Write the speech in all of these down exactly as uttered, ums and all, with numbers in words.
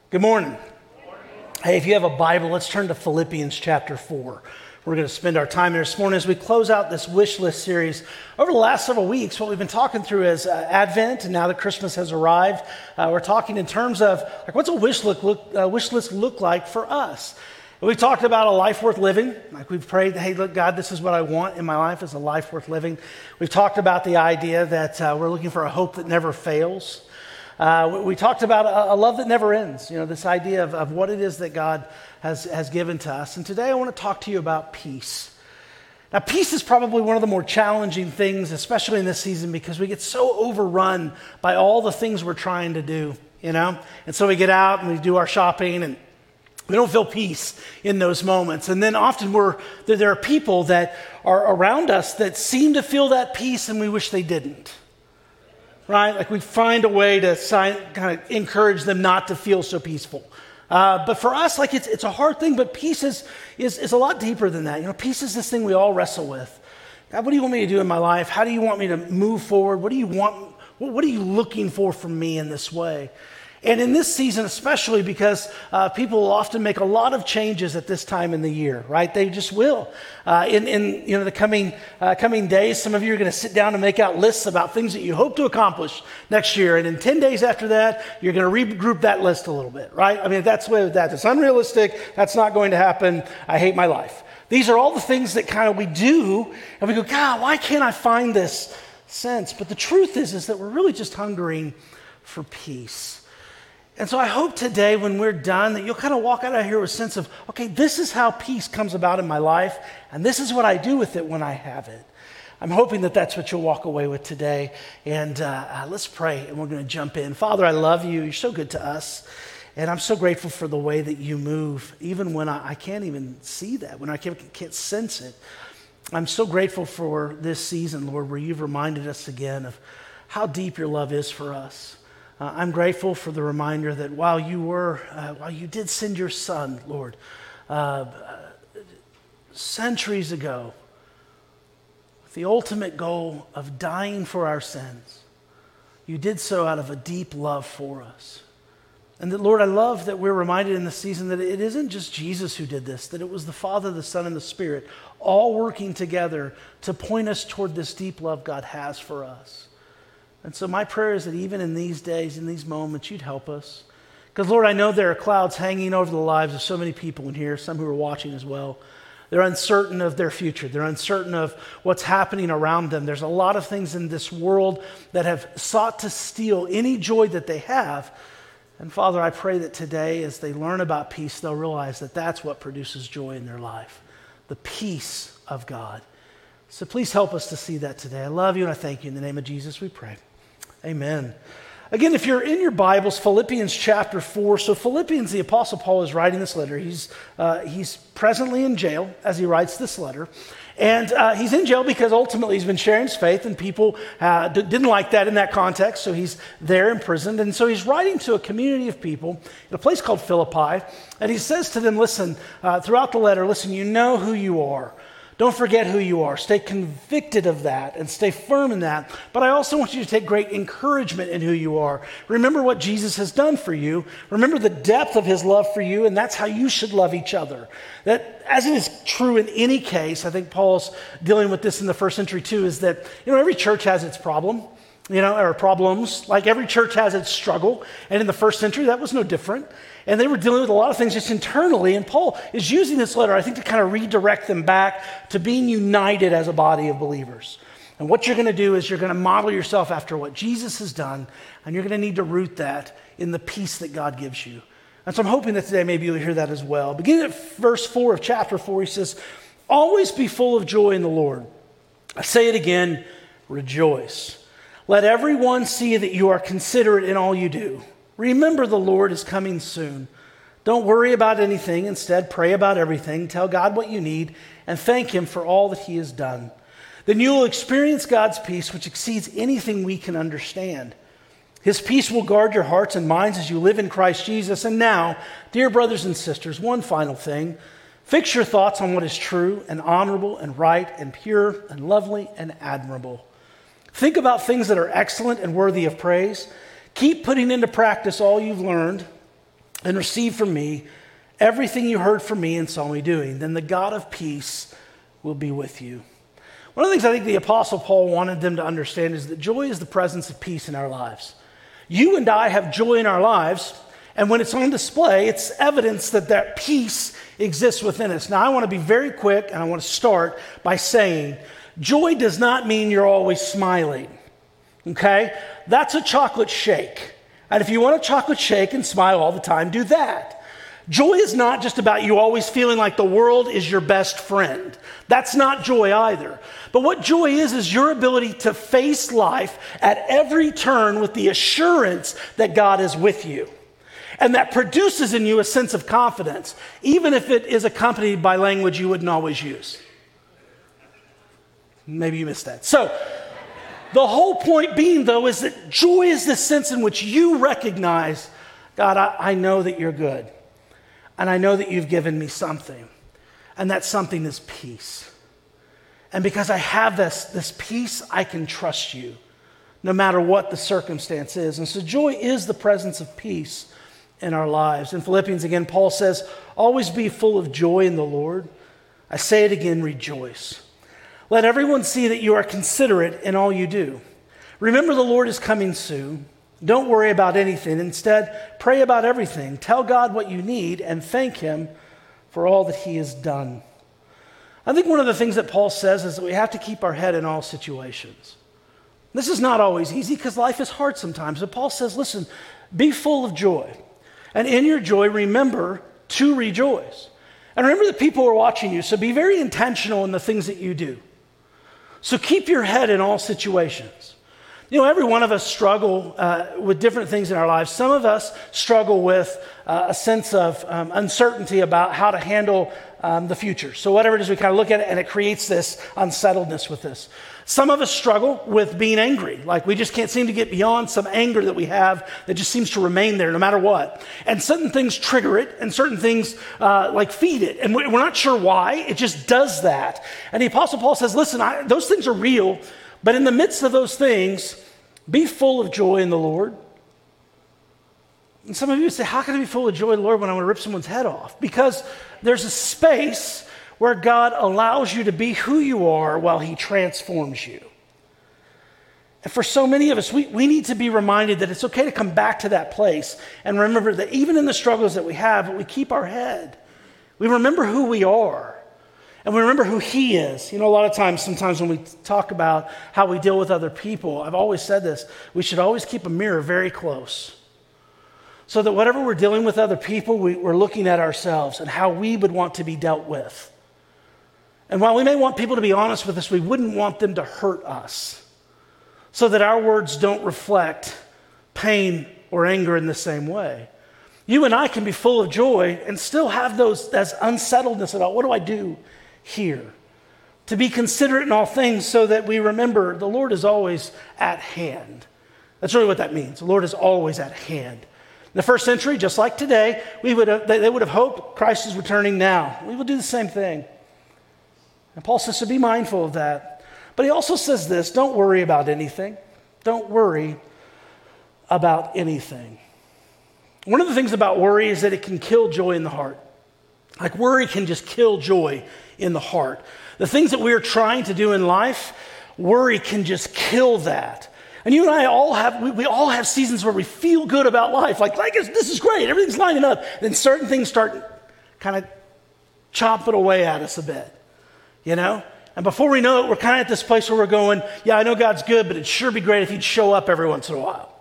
Good morning. Hey, if you have a Bible, let's turn to Philippians chapter four. We're going to spend our time here this morning as we close out this wish list series. Over the last several weeks, what we've been talking through is uh, Advent, and now that Christmas has arrived, uh, we're talking in terms of like what's a wish list look, uh, wish list look like for us. We've talked about a life worth living. Like we've prayed, hey, look, God, this is what I want in my life is a life worth living. We've talked about the idea that uh, we're looking for a hope that never fails. Uh, we, we talked about a, a love that never ends, you know, this idea of, of what it is that God has, has given to us. And today I want to talk to you about peace. Now, peace is probably one of the more challenging things, especially in this season, because we get so overrun by all the things we're trying to do, you know? And so we get out and we do our shopping and we don't feel peace in those moments. And then often we're, there, there are people that are around us that seem to feel that peace and we wish they didn't. Right? Like we find a way to sign, kind of encourage them not to feel so peaceful. Uh, but for us, like it's it's a hard thing, but peace is, is, is a lot deeper than that. You know, peace is this thing we all wrestle with. God, what do you want me to do in my life? How do you want me to move forward? What do you want? What, what are you looking for from me in this way? And in this season, especially because uh, people will often make a lot of changes at this time in the year, right? They just will. Uh, in, in you know the coming uh, coming days, some of you are going to sit down and make out lists about things that you hope to accomplish next year. And in ten days after that, you're going to regroup that list a little bit, right? I mean, that's the way with that. It's unrealistic. That's not going to happen. I hate my life. These are all the things that kind of we do, and we go, God, why can't I find this sense? But the truth is, is that we're really just hungering for peace. And so I hope today when we're done that you'll kind of walk out of here with a sense of, okay, this is how peace comes about in my life, and this is what I do with it when I have it. I'm hoping that that's what you'll walk away with today. And uh, uh, let's pray, and we're going to jump in. Father, I love you. You're so good to us. And I'm so grateful for the way that you move, even when I, I can't even see that, when I can't, can't sense it. I'm so grateful for this season, Lord, where you've reminded us again of how deep your love is for us. Uh, I'm grateful for the reminder that while you were, uh, while you did send your son, Lord, uh, uh, centuries ago, with the ultimate goal of dying for our sins, you did so out of a deep love for us. And that, Lord, I love that we're reminded in this season that it isn't just Jesus who did this, that it was the Father, the Son, and the Spirit all working together to point us toward this deep love God has for us. And so my prayer is that even in these days, in these moments, you'd help us. Because, Lord, I know there are clouds hanging over the lives of so many people in here, some who are watching as well. They're uncertain of their future. They're uncertain of what's happening around them. There's a lot of things in this world that have sought to steal any joy that they have. And, Father, I pray that today, as they learn about peace, they'll realize that that's what produces joy in their life, the peace of God. So please help us to see that today. I love you and I thank you. In the name of Jesus, we pray. Amen. Again, if you're in your Bibles, Philippians chapter four. So Philippians, the Apostle Paul is writing this letter. He's, uh, he's presently in jail as he writes this letter. And uh, he's in jail because ultimately he's been sharing his faith, and people uh, d- didn't like that in that context. So he's there imprisoned. And so he's writing to a community of people in a place called Philippi. And he says to them, listen, uh, throughout the letter, listen, you know who you are. Don't forget who you are. Stay convicted of that and stay firm in that. But I also want you to take great encouragement in who you are. Remember what Jesus has done for you. Remember the depth of his love for you, and that's how you should love each other. That, as it is true in any case, I think Paul's dealing with this in the first century too, is that, you know, every church has its problem, you know, or problems. Like every church has its struggle. And in the first century, that was no different. And they were dealing with a lot of things just internally. And Paul is using this letter, I think, to kind of redirect them back to being united as a body of believers. And what you're going to do is you're going to model yourself after what Jesus has done, and you're going to need to root that in the peace that God gives you. And so I'm hoping that today maybe you'll hear that as well. Beginning at verse four of chapter four, he says, always be full of joy in the Lord. I say it again, rejoice. Let everyone see that you are considerate in all you do. Remember the Lord is coming soon. Don't worry about anything. Instead, pray about everything. Tell God what you need and thank him for all that he has done. Then you will experience God's peace, which exceeds anything we can understand. His peace will guard your hearts and minds as you live in Christ Jesus. And now, dear brothers and sisters, one final thing. Fix your thoughts on what is true and honorable and right and pure and lovely and admirable. Think about things that are excellent and worthy of praise. Keep putting into practice all you've learned and receive from me everything you heard from me and saw me doing. Then the God of peace will be with you. One of the things I think the Apostle Paul wanted them to understand is that joy is the presence of peace in our lives. You and I have joy in our lives, and when it's on display, it's evidence that that peace exists within us. Now, I want to be very quick, and I want to start by saying, joy does not mean you're always smiling, okay? That's a chocolate shake. And if you want a chocolate shake and smile all the time, do that. Joy is not just about you always feeling like the world is your best friend. That's not joy either. But what joy is, is your ability to face life at every turn with the assurance that God is with you. And that produces in you a sense of confidence, even if it is accompanied by language you wouldn't always use. Maybe you missed that. So, the whole point being, though, is that joy is the sense in which you recognize, God, I, I know that you're good. And I know that you've given me something. And that something is peace. And because I have this, this peace, I can trust you, no matter what the circumstance is. And so joy is the presence of peace in our lives. In Philippians, again, Paul says, always be full of joy in the Lord. I say it again, rejoice. Let everyone see that you are considerate in all you do. Remember, the Lord is coming soon. Don't worry about anything. Instead, pray about everything. Tell God what you need and thank him for all that he has done. I think one of the things that Paul says is that we have to keep our head in all situations. This is not always easy because life is hard sometimes. But Paul says, listen, be full of joy. And in your joy, remember to rejoice. And remember that people are watching you, so be very intentional in the things that you do. So keep your head in all situations. You know, every one of us struggle uh, with different things in our lives. Some of us struggle with uh, a sense of um, uncertainty about how to handle um, the future. So whatever it is, we kind of look at it and it creates this unsettledness with us. Some of us struggle with being angry. Like we just can't seem to get beyond some anger that we have that just seems to remain there no matter what. And certain things trigger it and certain things uh, like feed it. And we're not sure why. It just does that. And the Apostle Paul says, listen, I, those things are real. But in the midst of those things, be full of joy in the Lord. And some of you say, how can I be full of joy in the Lord when I want to rip someone's head off? Because there's a space where God allows you to be who you are while he transforms you. And for so many of us, we, we need to be reminded that it's okay to come back to that place and remember that even in the struggles that we have, we keep our head. We remember who we are. And we remember who he is. You know, a lot of times, sometimes when we talk about how we deal with other people, I've always said this, we should always keep a mirror very close. So that whatever we're dealing with other people, we, we're looking at ourselves and how we would want to be dealt with. And while we may want people to be honest with us, we wouldn't want them to hurt us. So that our words don't reflect pain or anger in the same way. You and I can be full of joy and still have those that unsettledness about what do I do here? To be considerate in all things so that we remember the Lord is always at hand. That's really what that means. The Lord is always at hand. In the first century, just like today, we would have, they would have hoped Christ is returning now. We will do the same thing. And Paul says to be mindful of that. But he also says this, don't worry about anything. Don't worry about anything. One of the things about worry is that it can kill joy in the heart. Like worry can just kill joy in the heart. The things that we're trying to do in life, worry can just kill that. And you and I all have, we, we all have seasons where we feel good about life. Like, like it's, this is great, everything's lining up. Then certain things start kind of chopping away at us a bit, you know? And before we know it, we're kind of at this place where we're going, yeah, I know God's good, but it'd sure be great if he'd show up every once in a while.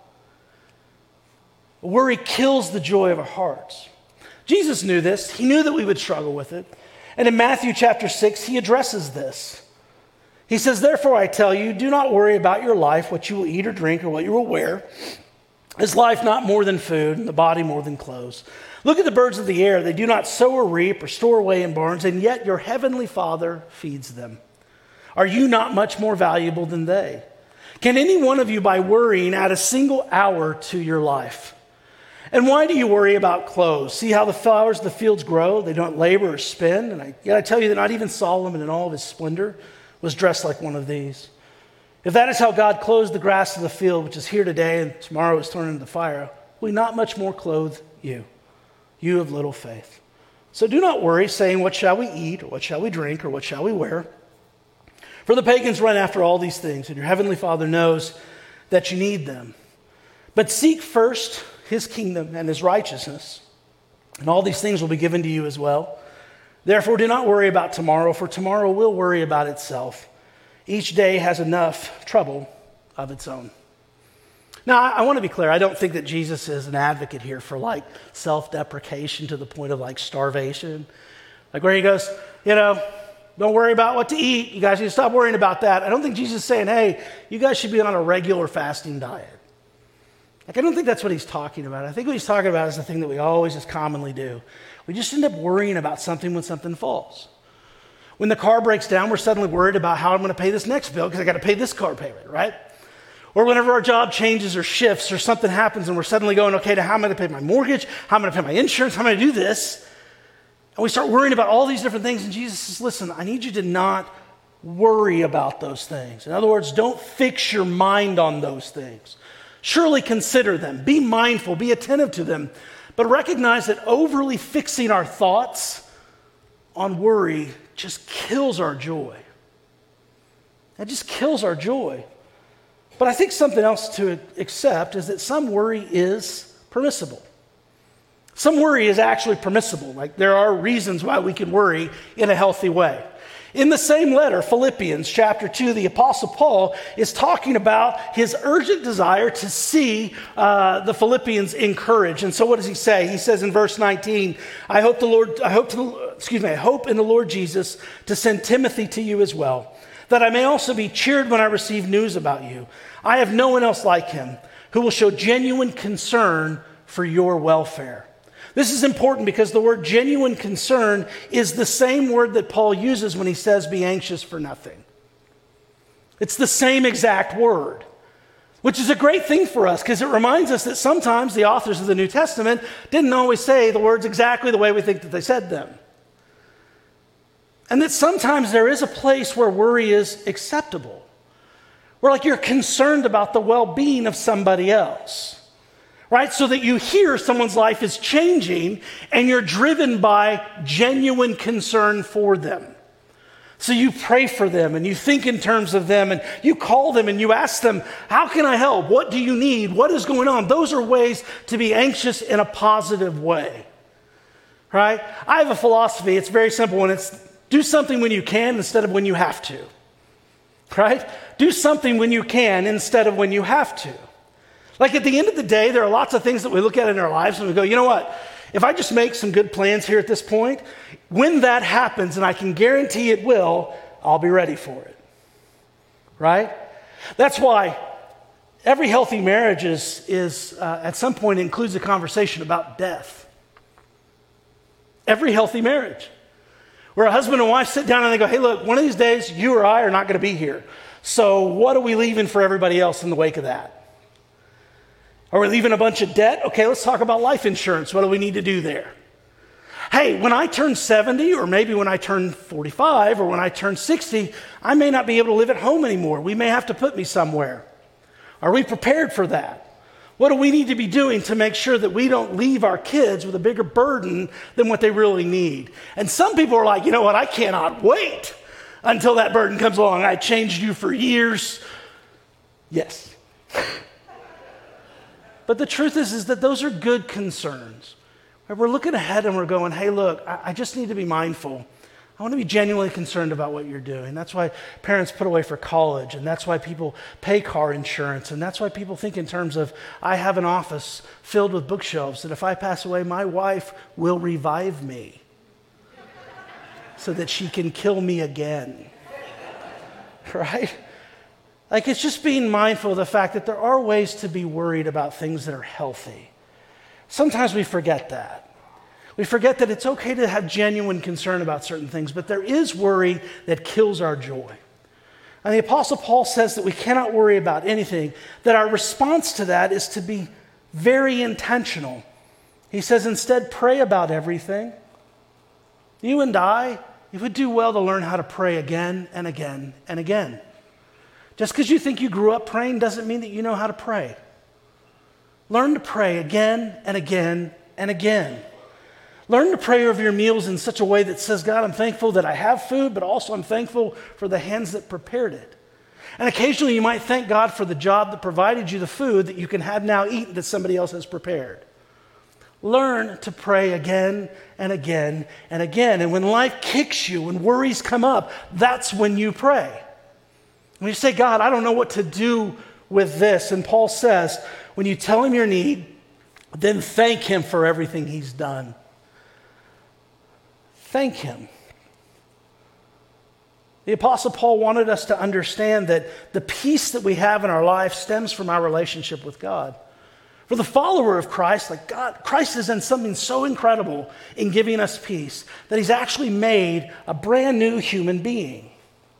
Worry kills the joy of our hearts. Jesus knew this. He knew that we would struggle with it. And in Matthew chapter six, he addresses this. He says, therefore I tell you, do not worry about your life, what you will eat or drink or what you will wear. Is life not more than food and the body more than clothes? Look at the birds of the air. They do not sow or reap or store away in barns, and yet your heavenly Father feeds them. Are you not much more valuable than they? Can any one of you, by worrying, add a single hour to your life? And why do you worry about clothes? See how the flowers of the fields grow? They don't labor or spin. And I, yet I tell you that not even Solomon in all of his splendor was dressed like one of these. If that is how God clothes the grass of the field, which is here today and tomorrow is thrown into the fire, will he not much more clothe you? you of little faith. So do not worry, saying, what shall we eat, or what shall we drink, or what shall we wear? For the pagans run after all these things, and your heavenly Father knows that you need them. But seek first his kingdom and his righteousness, and all these things will be given to you as well. Therefore, do not worry about tomorrow, for tomorrow will worry about itself. Each day has enough trouble of its own. Now, I want to be clear. I don't think that Jesus is an advocate here for like self-deprecation to the point of like starvation. Like where he goes, you know, don't worry about what to eat. You guys need to stop worrying about that. I don't think Jesus is saying, hey, you guys should be on a regular fasting diet. Like, I don't think that's what he's talking about. I think what he's talking about is the thing that we always just commonly do. We just end up worrying about something when something falls. When the car breaks down, we're suddenly worried about how I'm going to pay this next bill because I got to pay this car payment, right? Or whenever our job changes or shifts or something happens and we're suddenly going, okay, now how am I going to pay my mortgage? How am I going to pay my insurance? How am I going to do this? And we start worrying about all these different things. And Jesus says, listen, I need you to not worry about those things. In other words, don't fix your mind on those things. Surely consider them. Be mindful. Be attentive to them. But recognize that overly fixing our thoughts on worry just kills our joy. It just kills our joy. But I think something else to accept is that some worry is permissible. Some worry is actually permissible. Like there are reasons why we can worry in a healthy way. In the same letter, Philippians chapter two, the Apostle Paul is talking about his urgent desire to see uh, the Philippians encouraged. And so what does he say? He says in verse nineteen, I hope the Lord, I hope to, excuse me, I hope in the Lord Jesus to send Timothy to you as well, that I may also be cheered when I receive news about you. I have no one else like him who will show genuine concern for your welfare. This is important because the word genuine concern is the same word that Paul uses when he says be anxious for nothing. It's the same exact word, which is a great thing for us because it reminds us that sometimes the authors of the New Testament didn't always say the words exactly the way we think that they said them. And that sometimes there is a place where worry is acceptable. Where like you're concerned about the well-being of somebody else. Right? So that you hear someone's life is changing and you're driven by genuine concern for them. So you pray for them and you think in terms of them and you call them and you ask them, how can I help? What do you need? What is going on? Those are ways to be anxious in a positive way. Right? I have a philosophy. It's very simple and it's do something when you can instead of when you have to. Right? Do something when you can instead of when you have to. Like at the end of the day, there are lots of things that we look at in our lives and we go, you know what? If I just make some good plans here at this point, when that happens, and I can guarantee it will, I'll be ready for it. Right? That's why every healthy marriage is, is uh, at some point includes a conversation about death. Every healthy marriage. Where a husband and wife sit down and they go, hey, look, one of these days you or I are not going to be here. So what are we leaving for everybody else in the wake of that? Are we leaving a bunch of debt? Okay, let's talk about life insurance. What do we need to do there? Hey, when I turn seventy, or maybe when I turn forty-five, or when I turn sixty, I may not be able to live at home anymore. We may have to put me somewhere. Are we prepared for that? What do we need to be doing to make sure that we don't leave our kids with a bigger burden than what they really need? And some people are like, you know what, I cannot wait until that burden comes along. I changed you for years. Yes. But the truth is, is that those are good concerns. We're looking ahead and we're going, hey, look, I, I just need to be mindful. I want to be genuinely concerned about what you're doing. That's why parents put away for college, and that's why people pay car insurance, and that's why people think in terms of, I have an office filled with bookshelves that if I pass away, my wife will revive me so that she can kill me again. Right? Like it's just being mindful of the fact that there are ways to be worried about things that are healthy. Sometimes we forget that. We forget that it's okay to have genuine concern about certain things, but there is worry that kills our joy. And the Apostle Paul says that we cannot worry about anything, that our response to that is to be very intentional. He says, instead, pray about everything. You and I, you would do well to learn how to pray again and again and again. Just because you think you grew up praying doesn't mean that you know how to pray. Learn to pray again and again and again. Learn to pray over your meals in such a way that says, God, I'm thankful that I have food, but also I'm thankful for the hands that prepared it. And occasionally you might thank God for the job that provided you the food that you can have now eaten that somebody else has prepared. Learn to pray again and again and again. And when life kicks you, when worries come up, that's when you pray. When you say, God, I don't know what to do with this. And Paul says, when you tell him your need, then thank him for everything he's done. Thank him. The Apostle Paul wanted us to understand that the peace that we have in our life stems from our relationship with God. For the follower of Christ, like God, Christ has done something so incredible in giving us peace that he's actually made a brand new human being.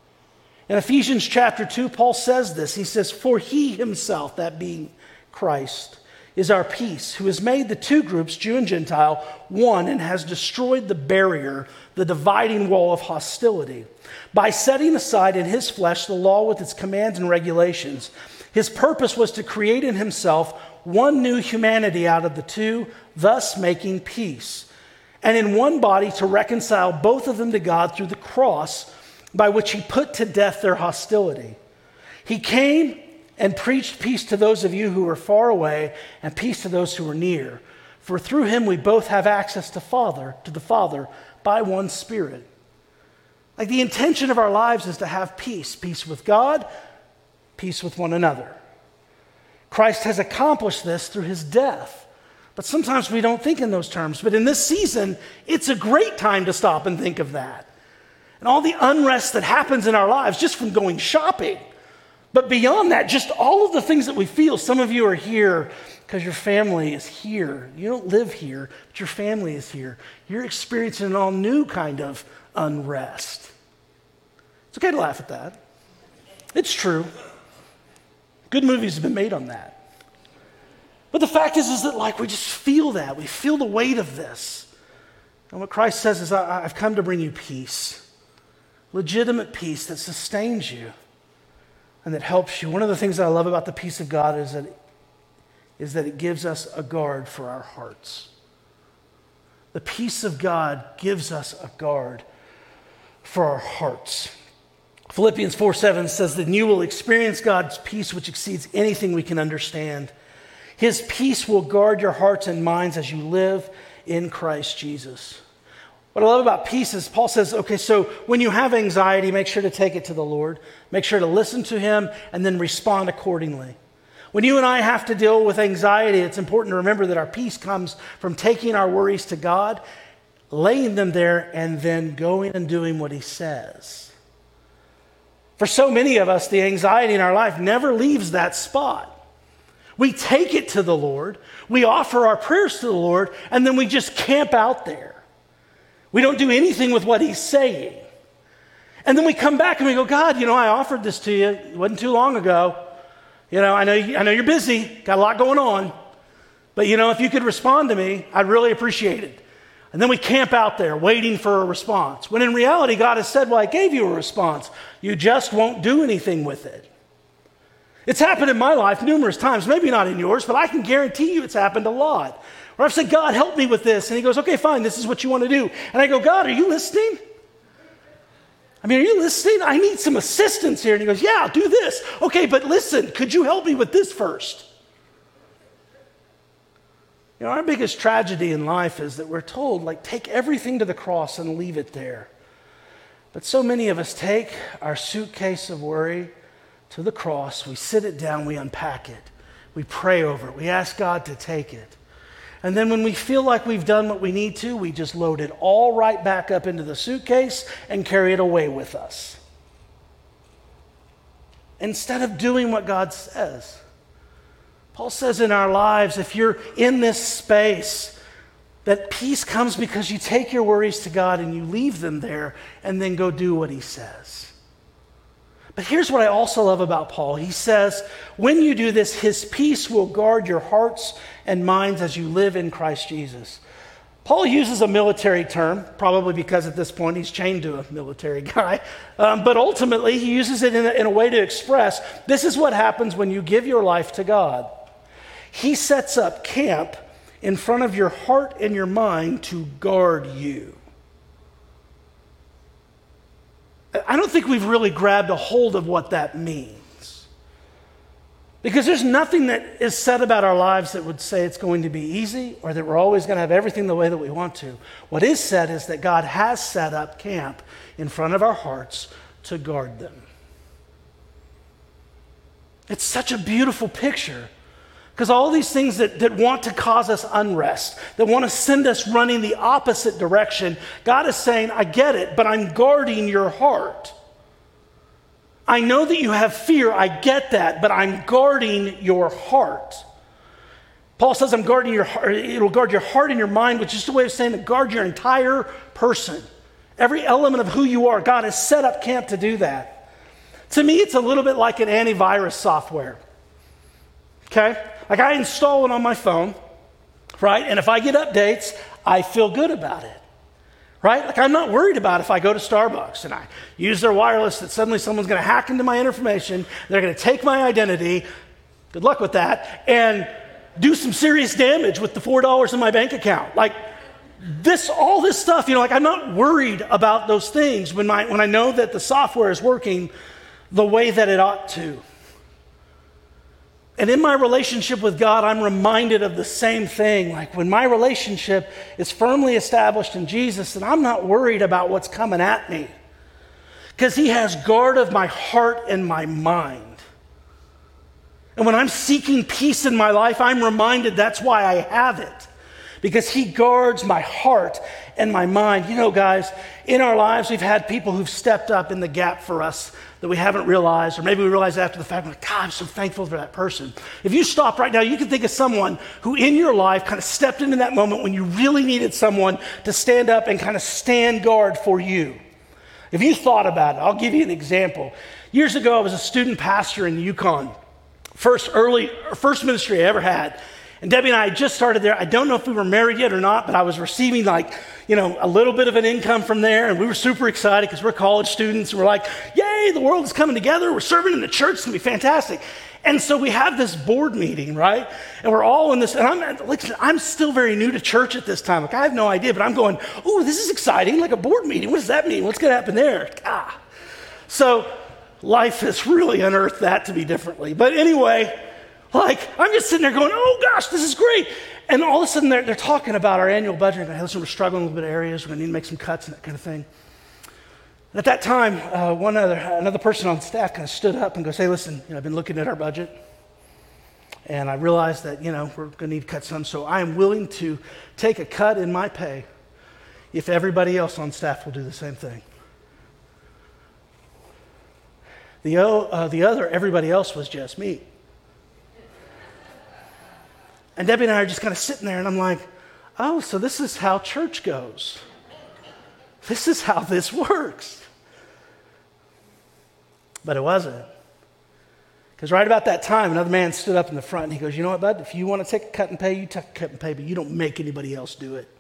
In Ephesians chapter two, Paul says this. He says, for he himself, that being Christ, is our peace, who has made the two groups, Jew and Gentile, one, and has destroyed the barrier, the dividing wall of hostility, by setting aside in his flesh the law with its commands and regulations. His purpose was to create in himself one new humanity out of the two, thus making peace, and in one body to reconcile both of them to God through the cross, by which he put to death their hostility. He came and preached peace to those of you who are far away and peace to those who are near. For through him we both have access to Father, to the Father by one Spirit. Like the intention of our lives is to have peace, peace with God, peace with one another. Christ has accomplished this through his death. But sometimes we don't think in those terms. But in this season, it's a great time to stop and think of that. And all the unrest that happens in our lives just from going shopping. But beyond that, just all of the things that we feel. Some of you are here because your family is here. You don't live here, but your family is here. You're experiencing an all new kind of unrest. It's okay to laugh at that. It's true. Good movies have been made on that. But the fact is, is that like we just feel that. We feel the weight of this. And what Christ says is, I, I've come to bring you peace. Legitimate peace that sustains you and that helps you. One of the things that I love about the peace of God is that, is that it gives us a guard for our hearts. The peace of God gives us a guard for our hearts. Philippians four seven says that you will experience God's peace which exceeds anything we can understand. His peace will guard your hearts and minds as you live in Christ Jesus. What I love about peace is Paul says, okay, so when you have anxiety, make sure to take it to the Lord. Make sure to listen to him and then respond accordingly. When you and I have to deal with anxiety, it's important to remember that our peace comes from taking our worries to God, laying them there, and then going and doing what he says. For so many of us, the anxiety in our life never leaves that spot. We take it to the Lord, we offer our prayers to the Lord, and then we just camp out there. We don't do anything with what he's saying. And then we come back and we go, God, you know, I offered this to you. It wasn't too long ago. You know, I know, you, I know you're busy, got a lot going on. But, you know, if you could respond to me, I'd really appreciate it. And then we camp out there waiting for a response. When in reality, God has said, well, I gave you a response. You just won't do anything with it. It's happened in my life numerous times, maybe not in yours, but I can guarantee you it's happened a lot. Where I've said, God, help me with this. And he goes, okay, fine, this is what you want to do. And I go, God, are you listening? I mean, are you listening? I need some assistance here. And he goes, yeah, I'll do this. Okay, but listen, could you help me with this first? You know, our biggest tragedy in life is that we're told, like, take everything to the cross and leave it there. But so many of us take our suitcase of worry to the cross, we sit it down, we unpack it, we pray over it, we ask God to take it. And then when we feel like we've done what we need to, we just load it all right back up into the suitcase and carry it away with us. Instead of doing what God says. Paul says in our lives, if you're in this space, that peace comes because you take your worries to God and you leave them there and then go do what he says. But here's what I also love about Paul. He says, when you do this, his peace will guard your hearts and minds as you live in Christ Jesus. Paul uses a military term, probably because at this point he's chained to a military guy. Um, but ultimately, he uses it in a, in a way to express, this is what happens when you give your life to God. He sets up camp in front of your heart and your mind to guard you. I don't think we've really grabbed a hold of what that means. Because there's nothing that is said about our lives that would say it's going to be easy or that we're always going to have everything the way that we want to. What is said is that God has set up camp in front of our hearts to guard them. It's such a beautiful picture. Because all these things that, that want to cause us unrest, that want to send us running the opposite direction, God is saying, I get it, but I'm guarding your heart. I know that you have fear, I get that, but I'm guarding your heart. Paul says, I'm guarding your heart, it'll guard your heart and your mind, which is just a way of saying to guard your entire person. Every element of who you are, God has set up camp to do that. To me, it's a little bit like an antivirus software. Okay? Like I install it on my phone, right? And if I get updates, I feel good about it, right? Like I'm not worried about if I go to Starbucks and I use their wireless that suddenly someone's going to hack into my information, they're going to take my identity, good luck with that, and do some serious damage with the four dollars in my bank account. Like this, all this stuff, you know, like I'm not worried about those things when, my, when I know that the software is working the way that it ought to. And in my relationship with God, I'm reminded of the same thing. Like when my relationship is firmly established in Jesus, then I'm not worried about what's coming at me. Because he has guard of my heart and my mind. And when I'm seeking peace in my life, I'm reminded that's why I have it. Because he guards my heart and my mind. You know, guys, in our lives, we've had people who've stepped up in the gap for us that we haven't realized, or maybe we realize after the fact, like, God, I'm so thankful for that person. If you stop right now, you can think of someone who in your life kind of stepped into that moment when you really needed someone to stand up and kind of stand guard for you. If you thought about it, I'll give you an example. Years ago, I was a student pastor in Yukon. First early, first ministry I ever had. And Debbie and I had just started there. I don't know if we were married yet or not, but I was receiving like, you know, a little bit of an income from there. And we were super excited because we're college students. And we're like, yay, the world is coming together. We're serving in the church. It's going to be fantastic. And so we have this board meeting, right? And we're all in this. And I'm, listen, I'm still very new to church at this time. Like, I have no idea, but I'm going, oh, this is exciting. Like a board meeting. What does that mean? What's going to happen there? Ah. So life has really unearthed that to be differently. But anyway, like, I'm just sitting there going, oh gosh, this is great. And all of a sudden they're, they're talking about our annual budget. And hey, listen, we're struggling with a bit of areas. We're going to need to make some cuts and that kind of thing. And at that time, uh, one other, another person on staff kind of stood up and goes, hey, listen, you know, I've been looking at our budget. And I realized that, you know, we're going to need to cut some. So I am willing to take a cut in my pay if everybody else on staff will do the same thing. The, uh, the other, everybody else was just me. And Debbie and I are just kind of sitting there, and I'm like, oh, so this is how church goes. This is how this works. But it wasn't. Because right about that time, another man stood up in the front, and he goes, you know what, bud? If you want to take a cut and pay, you take a cut and pay, but you don't make anybody else do it.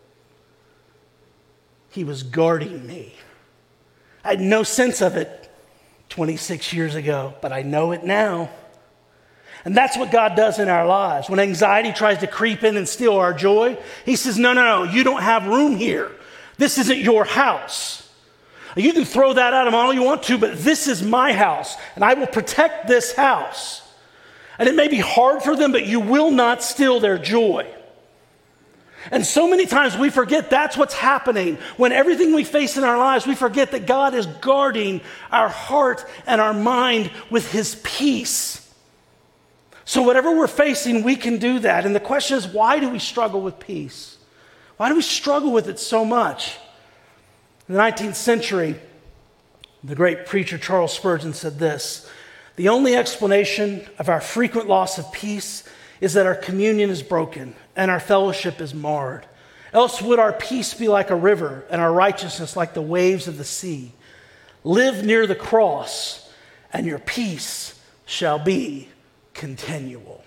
He was guarding me. I had no sense of it twenty-six years ago, but I know it now. And that's what God does in our lives. When anxiety tries to creep in and steal our joy, he says, no, no, no, you don't have room here. This isn't your house. You can throw that at them all you want to, but this is my house, and I will protect this house. And it may be hard for them, but you will not steal their joy. And so many times we forget that's what's happening. When everything we face in our lives, we forget that God is guarding our heart and our mind with his peace. So whatever we're facing, we can do that. And the question is, why do we struggle with peace? Why do we struggle with it so much? In the nineteenth century, the great preacher Charles Spurgeon said this: the only explanation of our frequent loss of peace is that our communion is broken and our fellowship is marred. Else would our peace be like a river and our righteousness like the waves of the sea. Live near the cross and your peace shall be continual.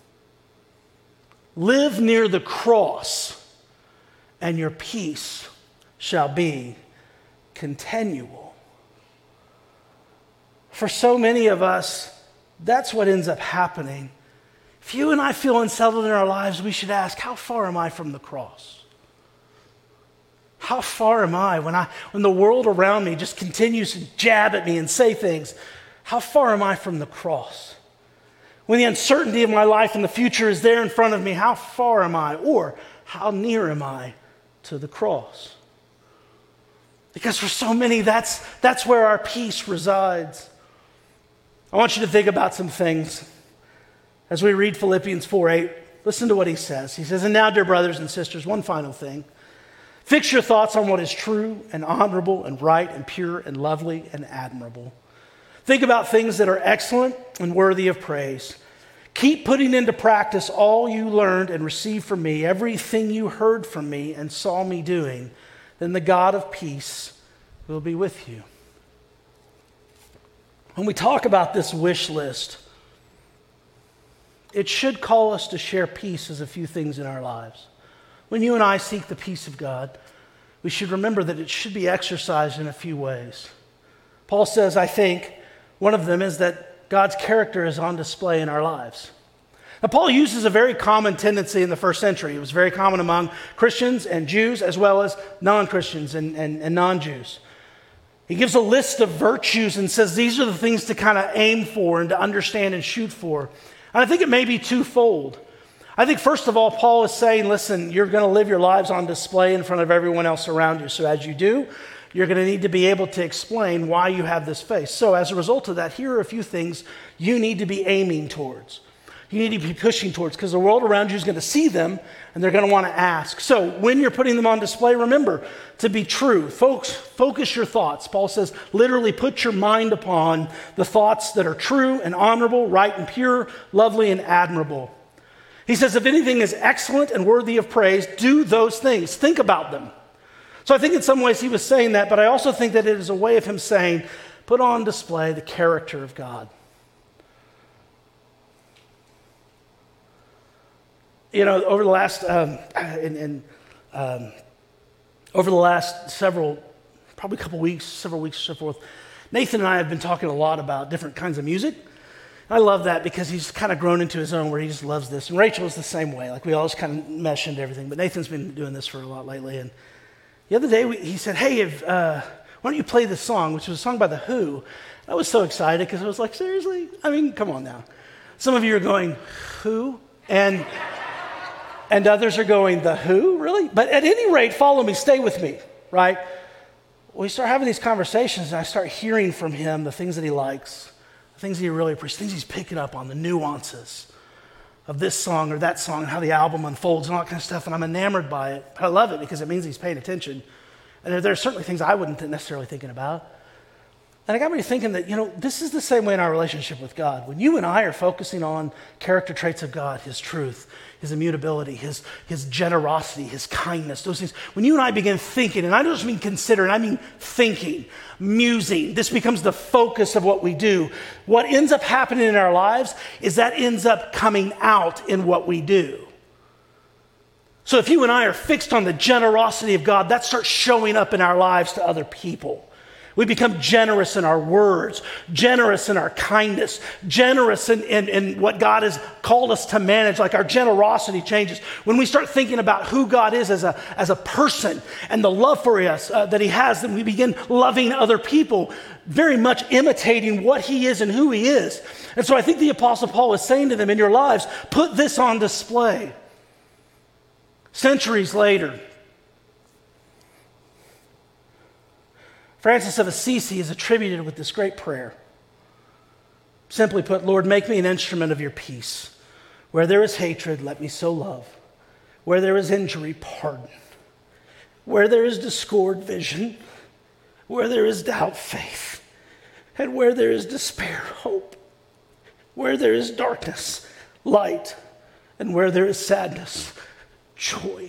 Live near the cross, and your peace shall be continual. For so many of us, that's what ends up happening. If you and I feel unsettled in our lives, we should ask, how far am I from the cross? How far am I when I when the world around me just continues to jab at me and say things? How far am I from the cross? When the uncertainty of my life and the future is there in front of me, how far am I? Or how near am I to the cross? Because for so many, that's, that's where our peace resides. I want you to think about some things. As we read Philippians four eight, listen to what he says. He says, and now, dear brothers and sisters, one final thing. Fix your thoughts on what is true and honorable and right and pure and lovely and admirable. Think about things that are excellent and worthy of praise. Keep putting into practice all you learned and received from me, everything you heard from me and saw me doing. Then the God of peace will be with you. When we talk about this wish list, it should call us to share peace as a few things in our lives. When you and I seek the peace of God, we should remember that it should be exercised in a few ways. Paul says, I think, one of them is that God's character is on display in our lives. Now, Paul uses a very common tendency in the first century. It was very common among Christians and Jews as well as non-Christians and, and, and non-Jews. He gives a list of virtues and says these are the things to kind of aim for and to understand and shoot for. And I think it may be twofold. I think, first of all, Paul is saying, listen, you're going to live your lives on display in front of everyone else around you. So as you do, you're going to need to be able to explain why you have this faith. So as a result of that, here are a few things you need to be aiming towards. You need to be pushing towards, because the world around you is going to see them and they're going to want to ask. So when you're putting them on display, remember to be true. Folks, focus your thoughts. Paul says, literally put your mind upon the thoughts that are true and honorable, right and pure, lovely and admirable. He says, if anything is excellent and worthy of praise, do those things. Think about them. So I think in some ways he was saying that, but I also think that it is a way of him saying, put on display the character of God. You know, over the last, um, in, in, um, over the last several, probably a couple weeks, several weeks, so forth, Nathan and I have been talking a lot about different kinds of music. I love that because he's kind of grown into his own where he just loves this. And Rachel is the same way. Like we always kind of mesh into everything. But Nathan's been doing this for a lot lately. And the other day we, he said, hey, if, uh, why don't you play this song, which was a song by The Who. I was so excited because I was like, seriously? I mean, come on now. Some of you are going, who? And... And others are going, the who, really? But at any rate, follow me, stay with me, right? We start having these conversations and I start hearing from him the things that he likes, the things that he really appreciates, things he's picking up on, the nuances of this song or that song, and how the album unfolds and all that kind of stuff. And I'm enamored by it. But I love it because it means he's paying attention. And there, there are certainly things I wouldn't necessarily thinking about. And it got me thinking that, you know, this is the same way in our relationship with God. When you and I are focusing on character traits of God, his truth, his immutability, his, his generosity, his kindness, those things. When you and I begin thinking, and I don't just mean considering, I mean thinking, musing, this becomes the focus of what we do. What ends up happening in our lives is that ends up coming out in what we do. So if you and I are fixed on the generosity of God, that starts showing up in our lives to other people. We become generous in our words, generous in our kindness, generous in, in, in what God has called us to manage. Like our generosity changes. When we start thinking about who God is as a, as a person and the love for us uh, that he has, then we begin loving other people, very much imitating what he is and who he is. And so I think the Apostle Paul is saying to them, in your lives, put this on display. Centuries later, Francis of Assisi is attributed with this great prayer. Simply put, Lord, make me an instrument of your peace. Where there is hatred, let me sow love. Where there is injury, pardon. Where there is discord, vision. Where there is doubt, faith. And where there is despair, hope. Where there is darkness, light. And where there is sadness, joy.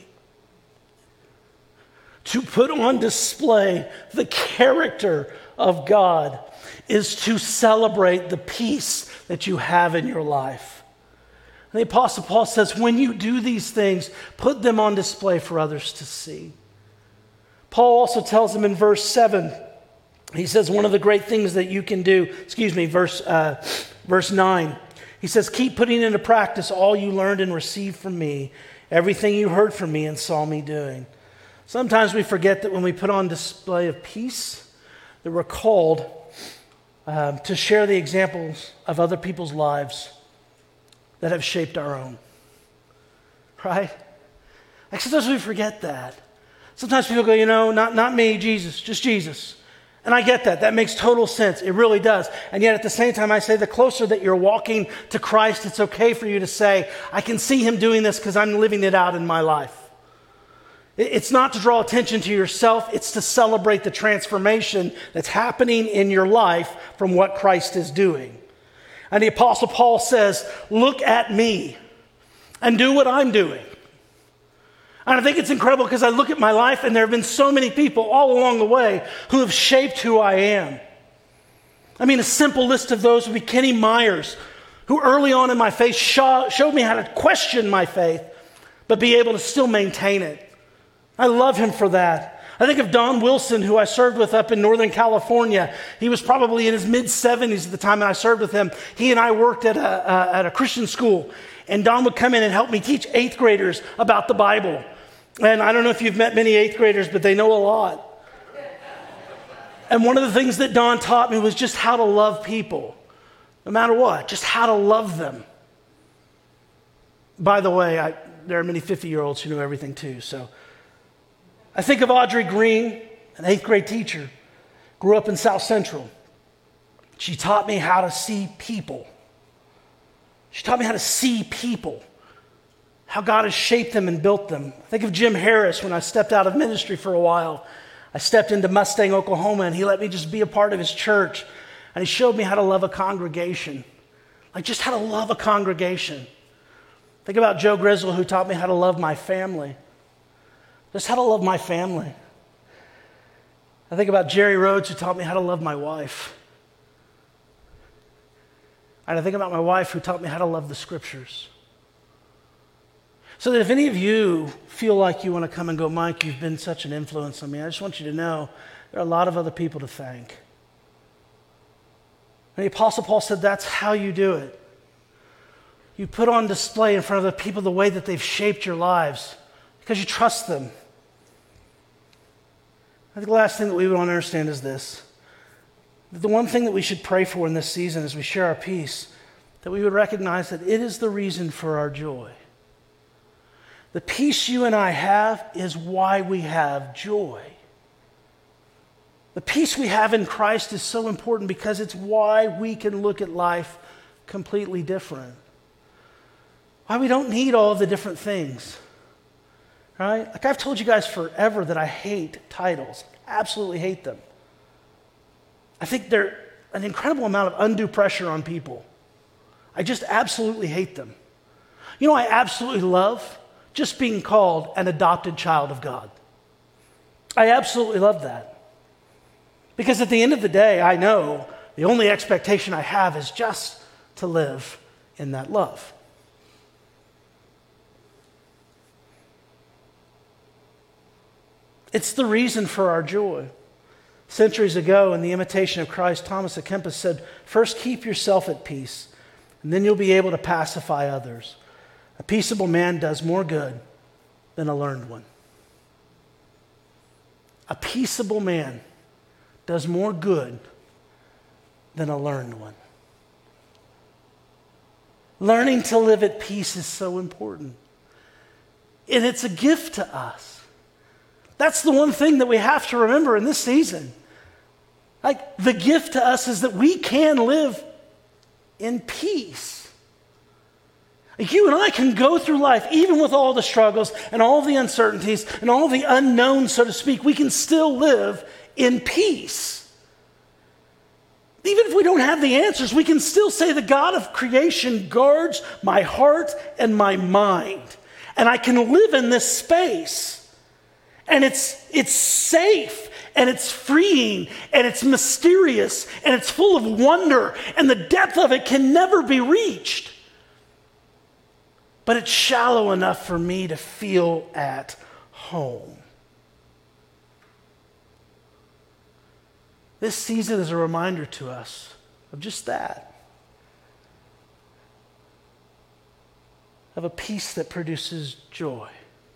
To put on display the character of God is to celebrate the peace that you have in your life. And the Apostle Paul says, when you do these things, put them on display for others to see. Paul also tells them in verse seven, he says one of the great things that you can do, excuse me, verse, uh, verse nine, He says, keep putting into practice all you learned and received from me, everything you heard from me and saw me doing. Sometimes we forget that when we put on display of peace, that we're called um, to share the examples of other people's lives that have shaped our own. Right? Like sometimes we forget that. Sometimes people go, you know, not, not me, Jesus, just Jesus. And I get that. That makes total sense. It really does. And yet at the same time, I say the closer that you're walking to Christ, it's okay for you to say, I can see him doing this because I'm living it out in my life. It's not to draw attention to yourself. It's to celebrate the transformation that's happening in your life from what Christ is doing. And the Apostle Paul says, look at me and do what I'm doing. And I think it's incredible because I look at my life and there have been so many people all along the way who have shaped who I am. I mean, a simple list of those would be Kenny Myers, who early on in my faith showed me how to question my faith, but be able to still maintain it. I love him for that. I think of Don Wilson, who I served with up in Northern California. He was probably in his mid-seventies at the time that I served with him. He and I worked at a, uh, at a Christian school, and Don would come in and help me teach eighth graders about the Bible. And I don't know if you've met many eighth graders, but they know a lot. And one of the things that Don taught me was just how to love people, no matter what, just how to love them. By the way, I, there are many fifty-year-olds who know everything too, so... I think of Audrey Green, an eighth grade teacher, grew up in South Central. She taught me how to see people. She taught me how to see people, how God has shaped them and built them. I think of Jim Harris when I stepped out of ministry for a while. I stepped into Mustang, Oklahoma, and he let me just be a part of his church. And he showed me how to love a congregation, like just how to love a congregation. Think about Joe Grizzle, who taught me how to love my family. Just how to love my family. I think about Jerry Rhodes, who taught me how to love my wife. And I think about my wife, who taught me how to love the scriptures. So that if any of you feel like you want to come and go, Mike, you've been such an influence on me, I just want you to know there are a lot of other people to thank. And the Apostle Paul said that's how you do it. You put on display in front of the people the way that they've shaped your lives because you trust them. I think the last thing that we would want to understand is this. The one thing that we should pray for in this season as we share our peace, that we would recognize that it is the reason for our joy. The peace you and I have is why we have joy. The peace we have in Christ is so important because it's why we can look at life completely different. Why we don't need all of the different things. Right? Like I've told you guys forever that I hate titles. Absolutely hate them. I think they're an incredible amount of undue pressure on people. I just absolutely hate them. You know, I absolutely love just being called an adopted child of God. I absolutely love that. Because at the end of the day, I know the only expectation I have is just to live in that love. It's the reason for our joy. Centuries ago, in The Imitation of Christ, Thomas à Kempis said, first keep yourself at peace, and then you'll be able to pacify others. A peaceable man does more good than a learned one. A peaceable man does more good than a learned one. Learning to live at peace is so important. And it's a gift to us. That's the one thing that we have to remember in this season. Like, the gift to us is that we can live in peace. Like, you and I can go through life, even with all the struggles and all the uncertainties and all the unknowns, so to speak, we can still live in peace. Even if we don't have the answers, we can still say the God of creation guards my heart and my mind. And I can live in this space. And it's it's safe, and it's freeing, and it's mysterious, and it's full of wonder, and the depth of it can never be reached. But it's shallow enough for me to feel at home. This season is a reminder to us of just that. of a peace that produces joy.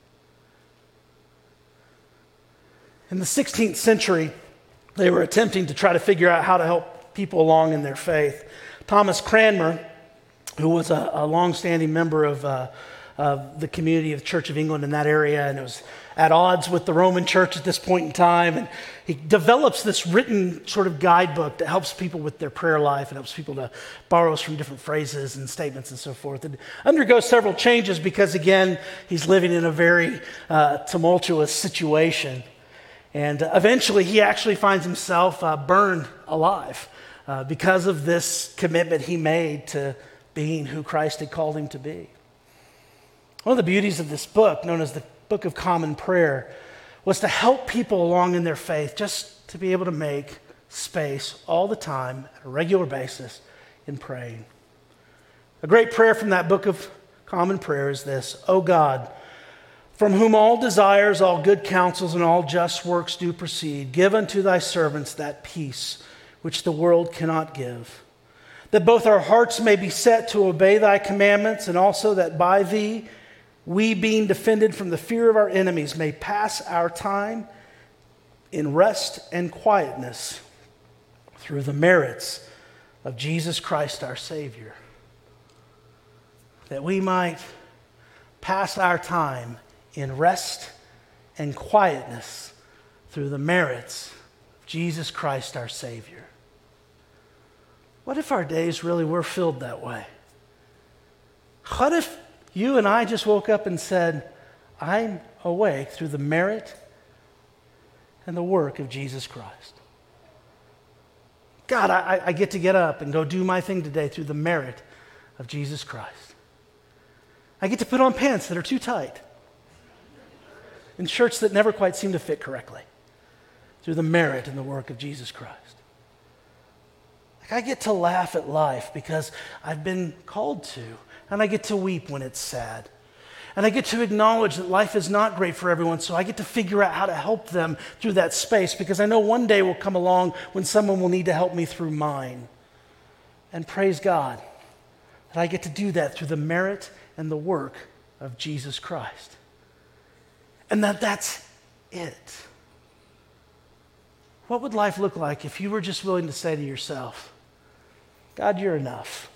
In the sixteenth century, they were attempting to try to figure out how to help people along in their faith. Thomas Cranmer, who was a, a long-standing member of, uh, of the community of the Church of England in that area, and it was at odds with the Roman Church at this point in time. And he develops this written sort of guidebook that helps people with their prayer life and helps people to borrow from different phrases and statements and so forth. And undergoes several changes because, again, he's living in a very uh, tumultuous situation. And uh, eventually he actually finds himself uh, burned alive uh, because of this commitment he made to being who Christ had called him to be. One of the beauties of this book, known as the Book of Common Prayer, was to help people along in their faith just to be able to make space all the time at a regular basis in praying. A great prayer from that Book of Common Prayer is this: O God, from whom all desires, all good counsels, and all just works do proceed, give unto thy servants that peace which the world cannot give, that both our hearts may be set to obey thy commandments, and also that by thee we, being defended from the fear of our enemies, may pass our time in rest and quietness through the merits of Jesus Christ our Savior. That we might pass our time in rest and quietness through the merits of Jesus Christ our Savior. What if our days really were filled that way? What if you and I just woke up and said, I'm awake through the merit and the work of Jesus Christ? God, I, I get to get up and go do my thing today through the merit of Jesus Christ. I get to put on pants that are too tight and shirts that never quite seem to fit correctly through the merit and the work of Jesus Christ. Like I get to laugh at life because I've been called to. And I get to weep when it's sad. And I get to acknowledge that life is not great for everyone, so I get to figure out how to help them through that space, because I know one day will come along when someone will need to help me through mine. And praise God that I get to do that through the merit and the work of Jesus Christ. And that that's it. What would life look like if you were just willing to say to yourself, God, you're enough.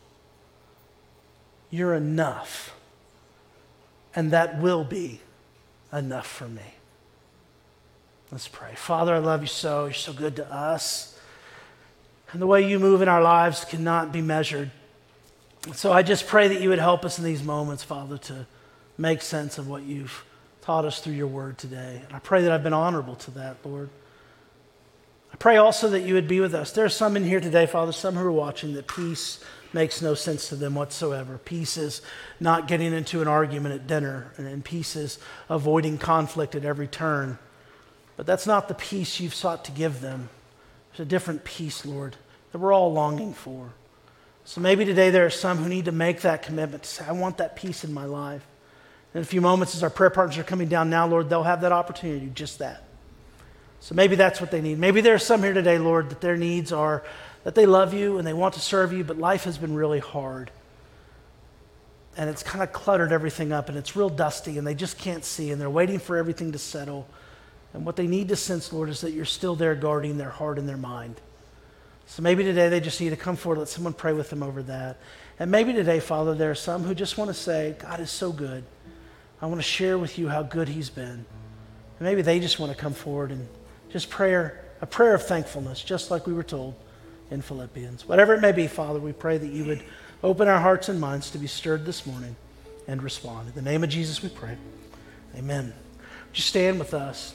You're enough, and that will be enough for me. Let's pray. Father, I love you so. You're so good to us. And the way you move in our lives cannot be measured. So I just pray that you would help us in these moments, Father, to make sense of what you've taught us through your word today. And I pray that I've been honorable to that, Lord. I pray also that you would be with us. There are some in here today, Father, some who are watching, that peace makes no sense to them whatsoever. Peace is not getting into an argument at dinner, and peace is avoiding conflict at every turn. But that's not the peace you've sought to give them. There's a different peace, Lord, that we're all longing for. So maybe today there are some who need to make that commitment to say, I want that peace in my life. In a few moments, as our prayer partners are coming down now, Lord, they'll have that opportunity to do just that. So maybe that's what they need. Maybe there are some here today, Lord, that their needs are that they love you and they want to serve you, but life has been really hard. And it's kind of cluttered everything up, and it's real dusty, and they just can't see, and they're waiting for everything to settle. And what they need to sense, Lord, is that you're still there guarding their heart and their mind. So maybe today they just need to come forward, let someone pray with them over that. And maybe today, Father, there are some who just want to say, God is so good. I want to share with you how good he's been. And maybe they just want to come forward and just pray a prayer of thankfulness, just like we were told in Philippians. Whatever it may be, Father, we pray that you would open our hearts and minds to be stirred this morning and respond. In the name of Jesus we pray. Amen. Would you stand with us?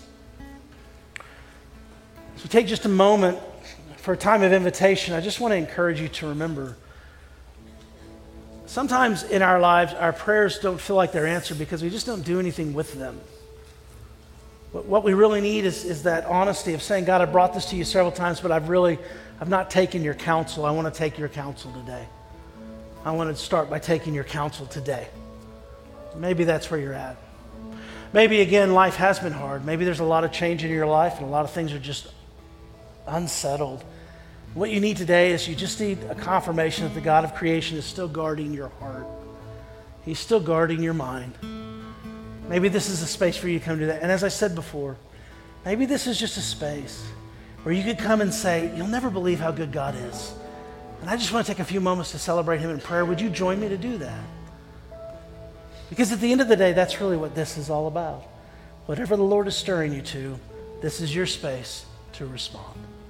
As we take just a moment for a time of invitation, I just want to encourage you to remember, sometimes in our lives, our prayers don't feel like they're answered because we just don't do anything with them. What we really need is, is that honesty of saying, God, I brought this to you several times, but I've really, I've not taken your counsel. I want to take your counsel today. I want to start by taking your counsel today. Maybe that's where you're at. Maybe, again, life has been hard. Maybe there's a lot of change in your life and a lot of things are just unsettled. What you need today is you just need a confirmation that the God of creation is still guarding your heart. He's still guarding your mind. Maybe this is a space for you to come do that. And as I said before, maybe this is just a space where you could come and say, you'll never believe how good God is. And I just want to take a few moments to celebrate him in prayer. Would you join me to do that? Because at the end of the day, that's really what this is all about. Whatever the Lord is stirring you to, this is your space to respond.